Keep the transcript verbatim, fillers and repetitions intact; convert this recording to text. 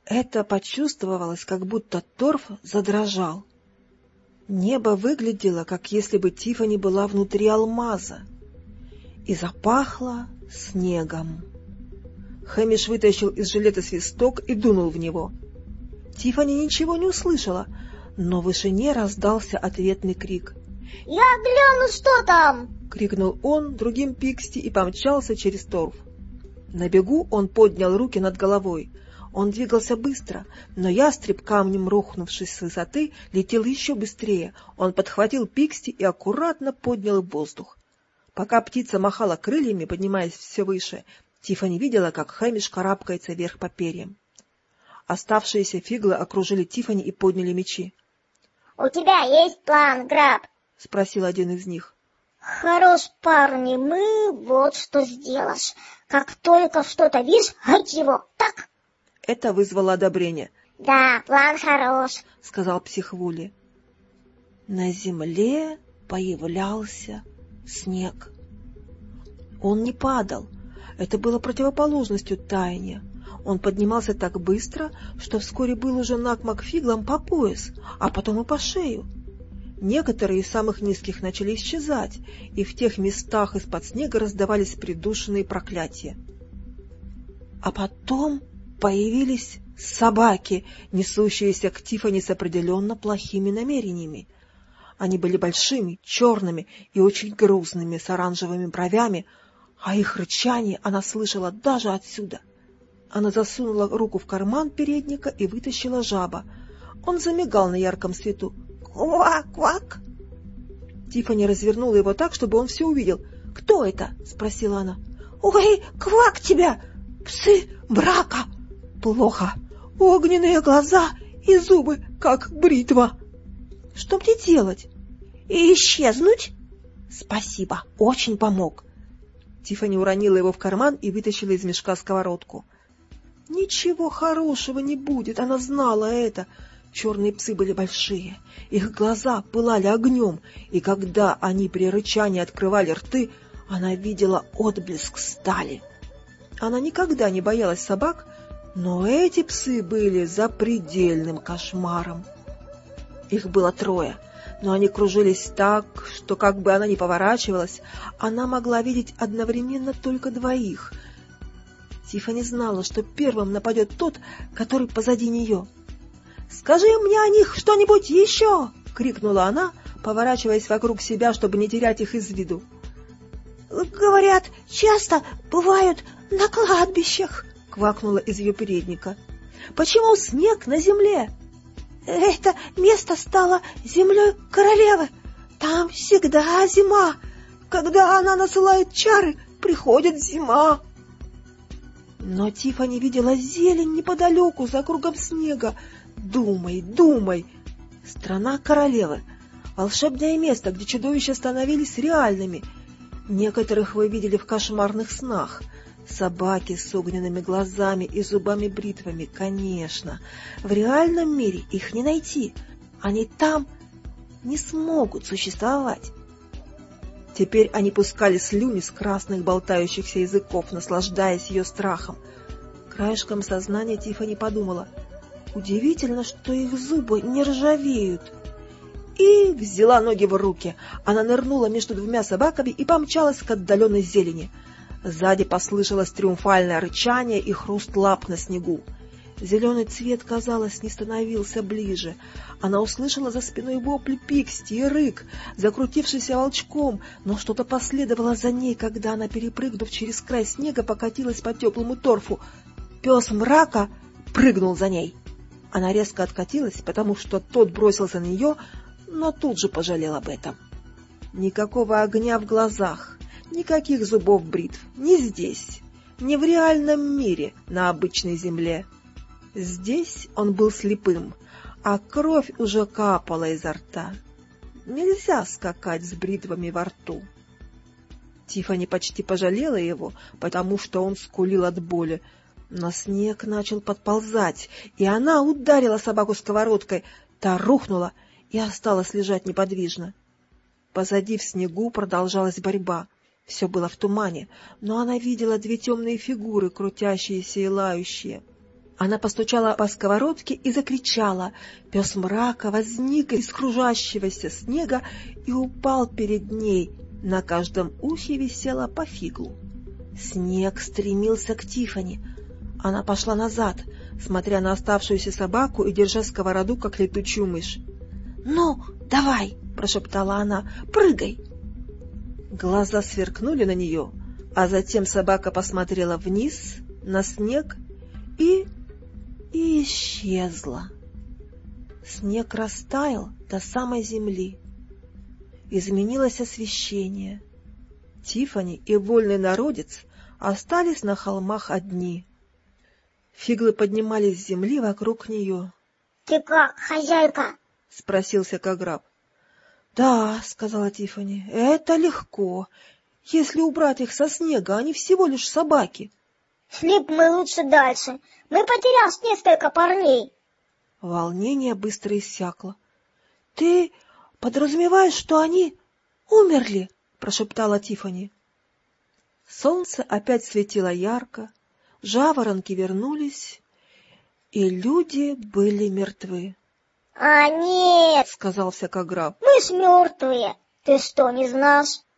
Это почувствовалось, как будто торф задрожал. Небо выглядело, как если бы Тиффани была внутри алмаза, и запахло снегом. Хэмиш вытащил из жилета свисток и дунул в него. Тиффани ничего не услышала, но в вышине раздался ответный крик. «Я гляну, что там!» — крикнул он другим пикси и помчался через торф. На бегу он поднял руки над головой. Он двигался быстро, но ястреб, камнем рухнувшись с высоты, летел еще быстрее. Он подхватил пикси и аккуратно поднял в воздух. Пока птица махала крыльями, поднимаясь все выше, Тиффани видела, как Хэмиш карабкается вверх по перьям. Оставшиеся фиглы окружили Тиффани и подняли мечи. — У тебя есть план, Граб? — спросил один из них. — Хорош, парни, мы вот что сделаешь. Как только что-то видишь, гать его, так? Это вызвало одобрение. — Да, план хорош, — сказал псих Вулли. На земле появлялся снег. Он не падал. Это было противоположностью таяния. Он поднимался так быстро, что вскоре был уже накмак фиглам по пояс, а потом и по шею. Некоторые из самых низких начали исчезать, и в тех местах из-под снега раздавались придушенные проклятия. А потом появились собаки, несущиеся к Тиффани с определенно плохими намерениями. Они были большими, черными и очень грузными, с оранжевыми бровями, а их рычание она слышала даже отсюда. Она засунула руку в карман передника и вытащила жаба. Он замигал на ярком свету. «Квак-квак!» Тиффани развернула его так, чтобы он все увидел. «Кто это?» — спросила она. «Ой, квак тебя! Псы брака! Плохо! Огненные глаза и зубы, как бритва!» «Что мне делать?» «И исчезнуть?» «Спасибо, очень помог». Тиффани уронила его в карман и вытащила из мешка сковородку. Ничего хорошего не будет, она знала это. Черные псы были большие, их глаза пылали огнем, и когда они при рычании открывали рты, она видела отблеск стали. Она никогда не боялась собак, но эти псы были запредельным кошмаром. Их было трое, но они кружились так, что как бы она ни поворачивалась, она могла видеть одновременно только двоих. Тиффани знала, что первым нападет тот, который позади нее. «Скажи мне о них что-нибудь еще!» — крикнула она, поворачиваясь вокруг себя, чтобы не терять их из виду. «Говорят, часто бывают на кладбищах!» — квакнула из ее передника. «Почему снег на земле?» «Это место стало землей королевы. Там всегда зима. Когда она насылает чары, приходит зима». Но Тиффани видела зелень неподалеку, за кругом снега. Думай, думай. Страна королевы. Волшебное место, где чудовища становились реальными. Некоторых вы видели в кошмарных снах. Собаки с огненными глазами и зубами-бритвами, конечно. В реальном мире их не найти. Они там не смогут существовать. Теперь они пускали слюни с красных болтающихся языков, наслаждаясь ее страхом. Краешком сознания Тиффани подумала: удивительно, что их зубы не ржавеют. И взяла ноги в руки. Она нырнула между двумя собаками и помчалась к отдаленной зелени. Сзади послышалось триумфальное рычание и хруст лап на снегу. Зеленый цвет, казалось, не становился ближе. Она услышала за спиной вопли Пикси и рык, закрутившийся волчком, но что-то последовало за ней, когда она, перепрыгнув через край снега, покатилась по теплому торфу. Пес мрака прыгнул за ней. Она резко откатилась, потому что тот бросился на нее, но тут же пожалел об этом. Никакого огня в глазах, никаких зубов бритв, ни здесь, ни в реальном мире на обычной земле. Здесь он был слепым, а кровь уже капала изо рта. Нельзя скакать с бритвами во рту. Тиффани почти пожалела его, потому что он скулил от боли, но снег начал подползать, и она ударила собаку сковородкой. Та рухнула и осталась лежать неподвижно. Позади в снегу продолжалась борьба. Все было в тумане, но она видела две темные фигуры, крутящиеся и лающие. Она постучала по сковородке и закричала. Пес мрака возник из кружащегося снега и упал перед ней. На каждом ухе висело по фиглу. Снег стремился к Тиффани. Она пошла назад, смотря на оставшуюся собаку и держа сковороду, как летучую мышь. — Ну, давай, — прошептала она, — прыгай. Глаза сверкнули на нее, а затем собака посмотрела вниз, на снег и... и исчезла. Снег растаял до самой земли. Изменилось освещение. Тиффани и вольный народец остались на холмах одни. Фиглы поднимались с земли вокруг нее. — Ты как, хозяйка? — спросил Всякограб. — Да, — сказала Тиффани, — это легко. Если убрать их со снега, они всего лишь собаки. — Шли б мы лучше дальше. Мы потеряли несколько парней. Волнение быстро иссякло. — Ты подразумеваешь, что они умерли? — прошептала Тиффани. Солнце опять светило ярко, жаворонки вернулись, и люди были мертвы. — А нет, — сказал Всякограб. — мы ж мертвые. Ты что, не знаешь?